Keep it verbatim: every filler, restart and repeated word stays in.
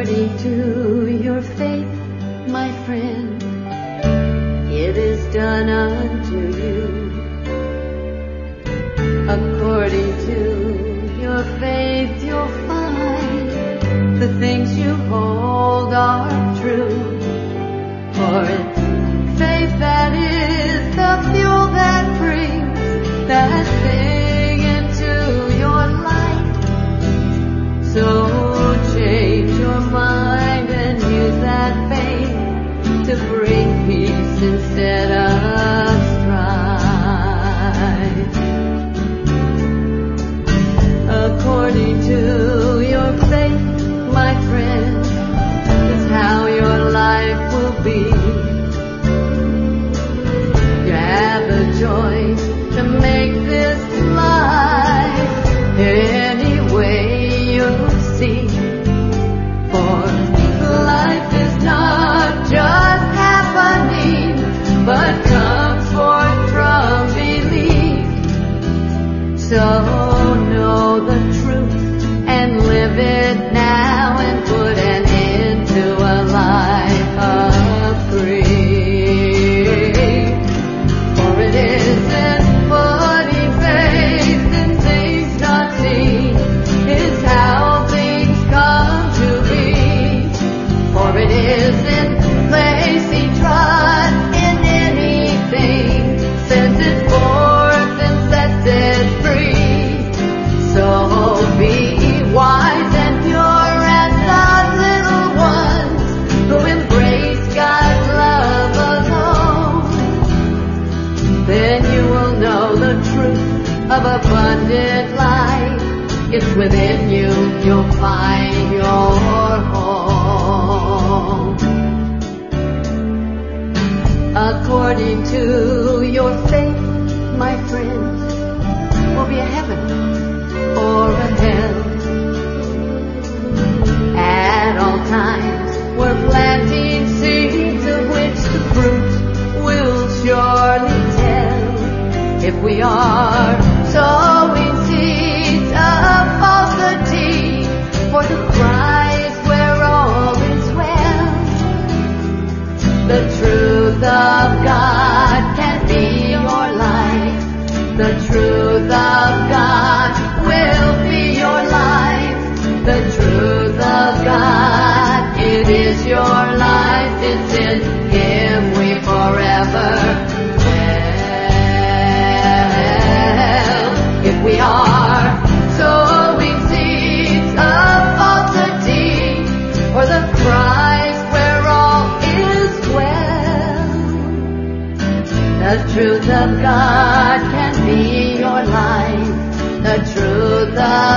According to your faith, my friend, it is done unto you. According to your faith, you'll find the things you hold are true. For it's faith that is the fuel that brings that thing into your life. So change your mind and use that faith to bring peace instead of strife. According to your faith, my friend, is how your life will be. You have the joy to make this life any way you see. For life is not just happening, but comes forth from belief. So know the truth and live it now, and put an end to a life of grief. For it isn't putting faith in things not seen, is how things come to be. For it isn't placing trust in anything, sends it forth and sets it free. So be wise and pure as the little ones who embrace God's love alone. Then you will know the truth of abundant life. It's within you, you'll find your home. According to your faith, my friends, will be a heaven or a hell. At all times, we're planting seeds of which the fruit will surely tell. If we are sowing seeds of falsity for the prize where all is well, the truth of God can be your life. The truth of God will be your life. The truth of God, it is your life. It's in Him we forever dwell. If we are sowing seeds of falsity for the prize where all is well, the truth of God can be your life. The truth of